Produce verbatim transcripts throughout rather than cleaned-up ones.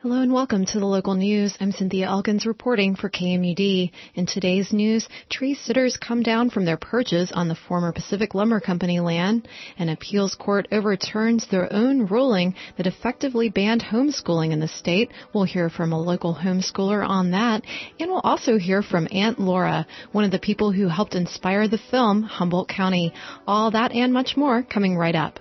Hello and welcome to the local news. I'm Cynthia Elkins reporting for K M U D. In today's news, tree sitters come down from their perches on the former Pacific Lumber Company land. An appeals court overturns their own ruling that effectively banned homeschooling in the state. We'll hear from a local homeschooler on that. And we'll also hear from Aunt Laura, one of the people who helped inspire the film Humboldt County. All that and much more coming right up.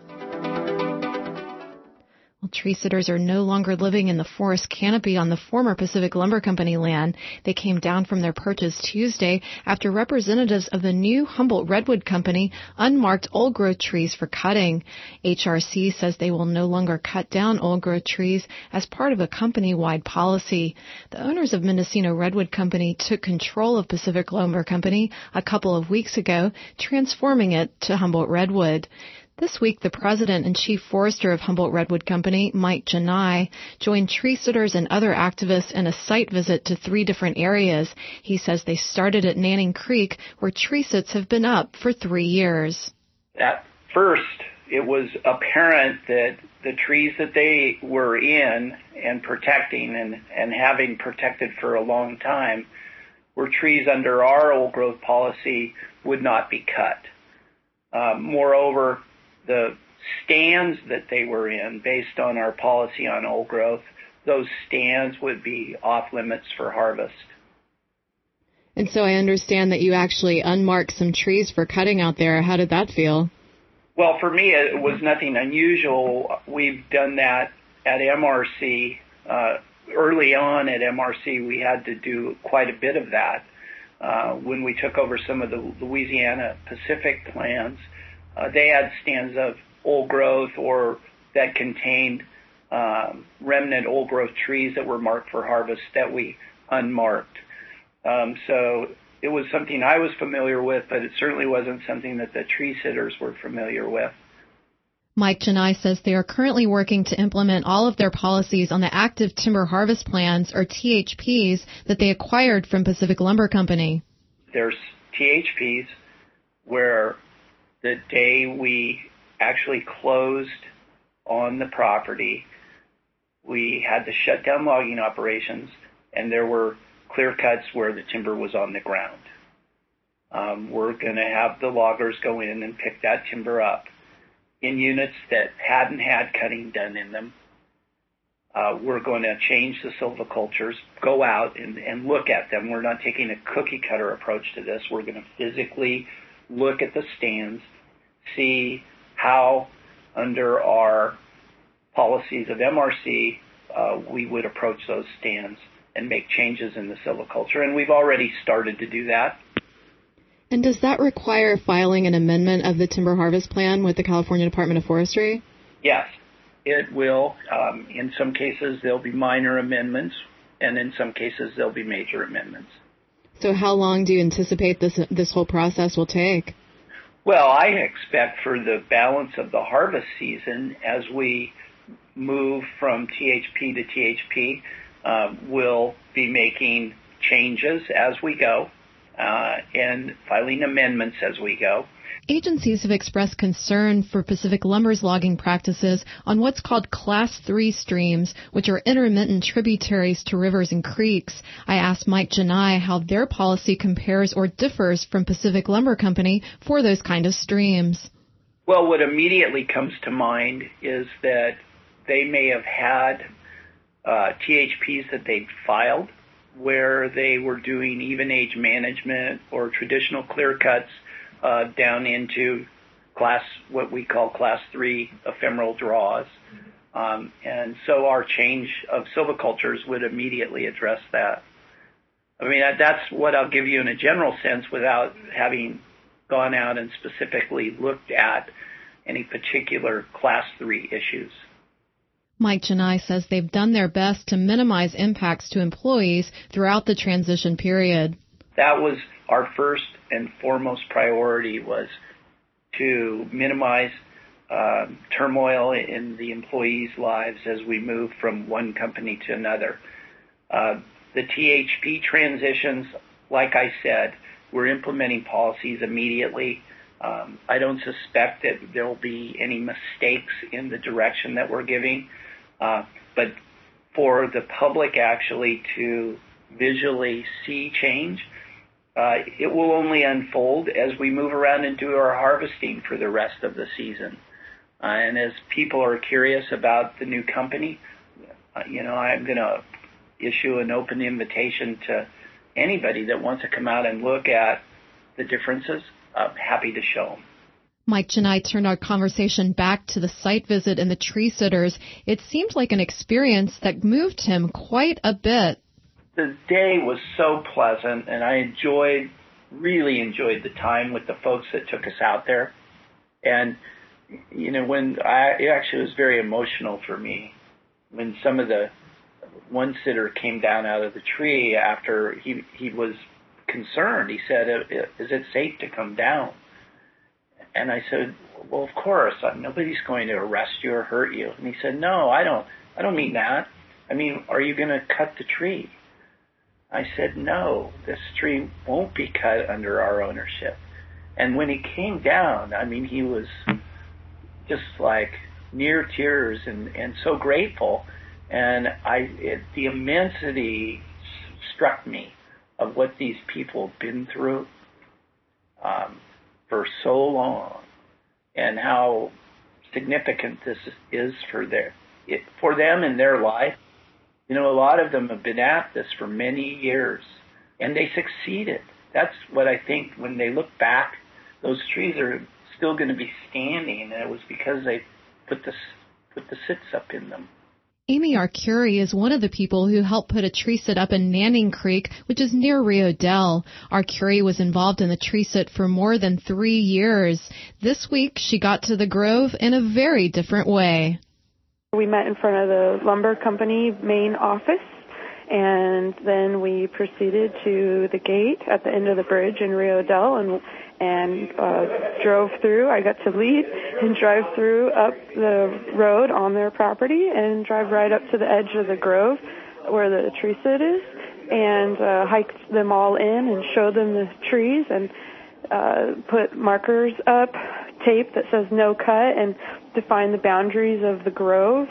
Well, tree sitters are no longer living in the forest canopy on the former Pacific Lumber Company land. They came down from their perches Tuesday after representatives of the new Humboldt Redwood Company unmarked old-growth trees for cutting. H R C says they will no longer cut down old-growth trees as part of a company-wide policy. The owners of Mendocino Redwood Company took control of Pacific Lumber Company a couple of weeks ago, transforming it to Humboldt Redwood. This week, the president and chief forester of Humboldt Redwood Company, Mike Janai, joined tree sitters and other activists in a site visit to three different areas. He says they started at Nanning Creek, where tree sits have been up for three years. At first, it was apparent that the trees that they were in and protecting and, and having protected for a long time were trees under our old growth policy would not be cut. Uh, moreover, the stands that they were in, based on our policy on old growth, those stands would be off limits for harvest. And so I understand that you actually unmarked some trees for cutting out there. How did that feel? Well, for me, it was nothing unusual. We've done that at M R C. Uh, early on at M R C, we had to do quite a bit of that. Uh, when we took over some of the Louisiana Pacific lands, Uh, they had stands of old growth or that contained um, remnant old growth trees that were marked for harvest that we unmarked. Um, so it was something I was familiar with, but it certainly wasn't something that the tree sitters were familiar with. Mike Janai says they are currently working to implement all of their policies on the active timber harvest plans, or T H Ps, that they acquired from Pacific Lumber Company. There's T H Ps where the day we actually closed on the property, we had to shut down logging operations, and there were clear cuts where the timber was on the ground. Um, we're going to have the loggers go in and pick that timber up in units that hadn't had cutting done in them. Uh, we're going to change the silvicultures, go out and, and look at them. We're not taking a cookie cutter approach to this. We're going to physically look at the stands, see how under our policies of M R C uh, we would approach those stands and make changes in the silviculture. And we've already started to do that. And does that require filing an amendment of the timber harvest plan with the California Department of Forestry? Yes, it will. Um, in some cases, there'll be minor amendments, and in some cases, there'll be major amendments. So how long do you anticipate this this whole process will take? Well, I expect for the balance of the harvest season, as we move from T H P to T H P, uh, we'll be making changes as we go uh, and filing amendments as we go. Agencies have expressed concern for Pacific Lumber's logging practices on what's called Class three streams, which are intermittent tributaries to rivers and creeks. I asked Mike Janai how their policy compares or differs from Pacific Lumber Company for those kind of streams. Well, what immediately comes to mind is that they may have had uh, T H Ps that they'd filed where they were doing even age management or traditional clear cuts Uh, down into class, what we call class three ephemeral draws. Um, and so our change of silvicultures would immediately address that. I mean, that, that's what I'll give you in a general sense without having gone out and specifically looked at any particular class three issues. Mike Janai says they've done their best to minimize impacts to employees throughout the transition period. That was our first and foremost priority, was to minimize uh, turmoil in the employees' lives as we move from one company to another. Uh, the T H P transitions, like I said, we're implementing policies immediately. Um, I don't suspect that there will be any mistakes in the direction that we're giving, uh, but for the public actually to visually see change. Uh, it will only unfold as we move around and do our harvesting for the rest of the season. Uh, and as people are curious about the new company, uh, you know, I'm going to issue an open invitation to anybody that wants to come out and look at the differences. I'm happy to show them. Mike and I turned our conversation back to the site visit and the tree sitters. It seemed like an experience that moved him quite a bit. The day was so pleasant, and I enjoyed, really enjoyed the time with the folks that took us out there. And, you know, when I, it actually was very emotional for me when some of the, one sitter came down out of the tree after he, he was concerned. He said, is it safe to come down? And I said, well, of course, nobody's going to arrest you or hurt you. And he said, no, I don't, I don't mean that. I mean, are you going to cut the tree? I said, no, this tree won't be cut under our ownership. And when he came down, I mean, he was just like near tears and, and so grateful. And I, it, the immensity struck me of what these people have been through um, for so long, and how significant this is for their, it, for them in their life. You know, a lot of them have been at this for many years, and they succeeded. That's what I think when they look back, those trees are still going to be standing, and it was because they put the, put the sits up in them. Amy Arcuri is one of the people who helped put a tree sit up in Nanning Creek, which is near Rio Dell. Arcuri was involved in the tree sit for more than three years. This week, she got to the grove in a very different way. We met in front of the lumber company main office, and then we proceeded to the gate at the end of the bridge in Rio Dell and and uh, drove through. I got to lead and drive through up the road on their property and drive right up to the edge of the grove where the tree sit is, and uh, hiked them all in and showed them the trees and uh, put markers up, tape that says no cut, and define the boundaries of the grove.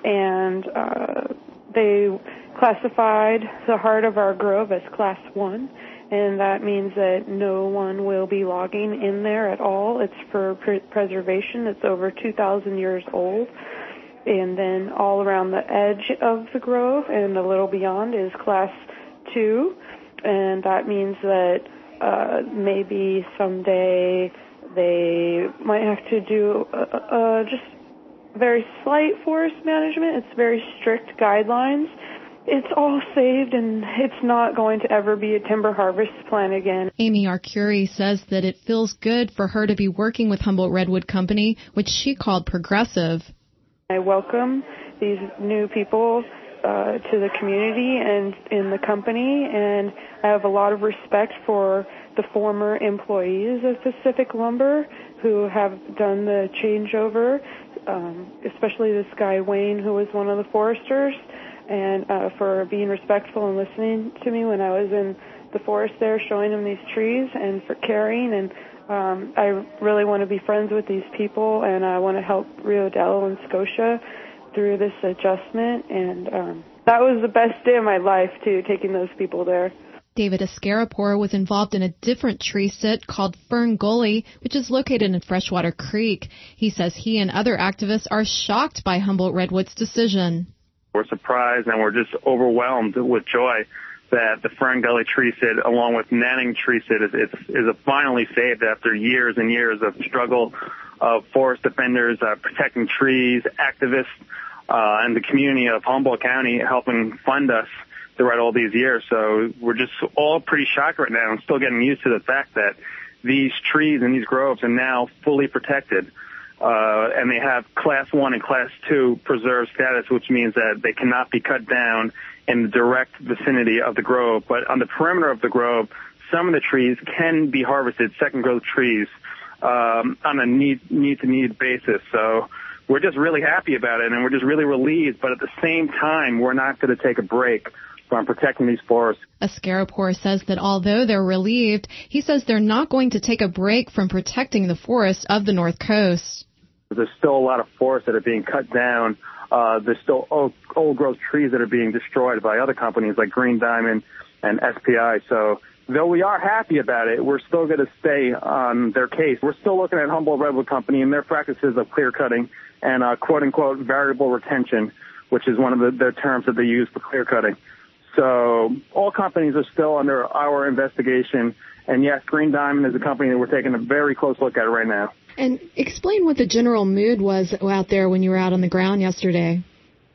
And uh, they classified the heart of our grove as class one, and that means that no one will be logging in there at all. It's for pre- preservation. It's over two thousand years old. And then all around the edge of the grove and a little beyond is class two, and that means that uh, maybe someday they might have to do uh, uh, just very slight forest management. It's very strict guidelines. It's all saved, and it's not going to ever be a timber harvest plan again. Amy Arcuri says that it feels good for her to be working with Humboldt Redwood Company, which she called progressive. I welcome these new people uh, to the community and in the company, and I have a lot of respect for the former employees of Pacific Lumber who have done the changeover, um, especially this guy Wayne, who was one of the foresters, and uh, for being respectful and listening to me when I was in the forest there showing them these trees, and for caring. And um, I really want to be friends with these people, and I want to help Rio Dell and Scotia through this adjustment. And um, that was the best day of my life, too, taking those people there. David Escarapore was involved in a different tree sit called Fern Gully, which is located in Freshwater Creek. He says he and other activists are shocked by Humboldt Redwood's decision. We're surprised and we're just overwhelmed with joy that the Fern Gully tree sit, along with Nanning tree sit, is, is, is finally saved after years and years of struggle of forest defenders, uh, protecting trees, activists, uh, and the community of Humboldt County helping fund us throughout all these years. So we're just all pretty shocked right now and still getting used to the fact that these trees and these groves are now fully protected. Uh, and they have class one and class two preserved status, which means that they cannot be cut down in the direct vicinity of the grove. But on the perimeter of the grove, some of the trees can be harvested, second growth trees, um, on a need, need to need basis. So we're just really happy about it, and we're just really relieved. But at the same time, we're not going to take a break from protecting these forests. Escarapore says that although they're relieved, he says they're not going to take a break from protecting the forests of the North Coast. There's still a lot of forests that are being cut down uh, there's still old, old growth trees that are being destroyed by other companies like Green Diamond and S P I. So though we are happy about it, we're still going to stay on their case. We're still looking at Humboldt Redwood Company and their practices of clear cutting and uh, quote-unquote variable retention, which is one of the, the terms that they use for clear cutting. So all companies are still under our investigation. And yes, Green Diamond is a company that we're taking a very close look at right now. And explain what the general mood was out there when you were out on the ground yesterday.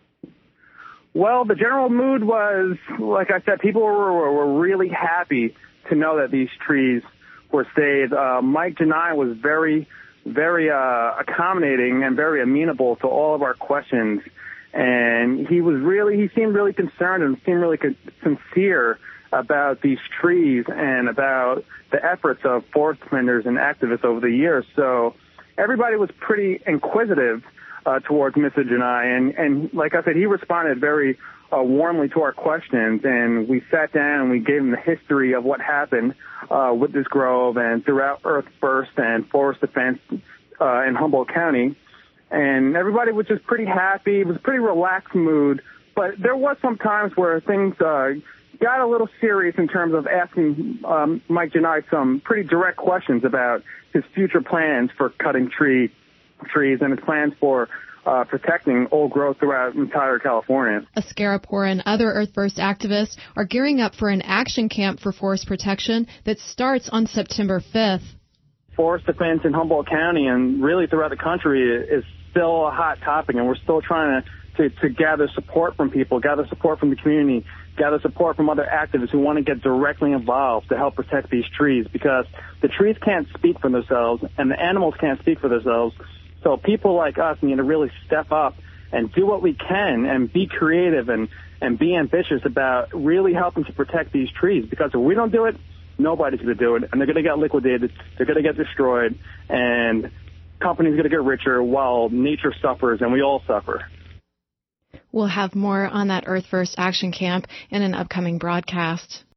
Well, the general mood was, like I said, people were, were really happy to know that these trees were saved. Uh, Mike Janai was very, very uh, accommodating and very amenable to all of our questions. And he was really, he seemed really concerned and seemed really con- sincere about these trees and about the efforts of forest defenders and activists over the years. So everybody was pretty inquisitive uh, towards Mister Janai. And, and like I said, he responded very uh, warmly to our questions. And we sat down and we gave him the history of what happened uh, with this grove and throughout Earth First and Forest Defense uh, in Humboldt County. And everybody was just pretty happy. It was a pretty relaxed mood. But there was some times where things uh, got a little serious in terms of asking um, Mike Janai some pretty direct questions about his future plans for cutting tree trees and his plans for uh, protecting old growth throughout entire California. Ascarapora and other Earth First activists are gearing up for an action camp for forest protection that starts on September fifth. Forest defense in Humboldt County and really throughout the country is still a hot topic, and we're still trying to, to, to gather support from people, gather support from the community, gather support from other activists who want to get directly involved to help protect these trees, because the trees can't speak for themselves and the animals can't speak for themselves. So people like us need to really step up and do what we can and be creative and, and be ambitious about really helping to protect these trees, because if we don't do it, nobody's going to do it, and they're going to get liquidated, they're going to get destroyed, and companies are going to get richer while nature suffers and we all suffer. We'll have more on that Earth First Action Camp in an upcoming broadcast.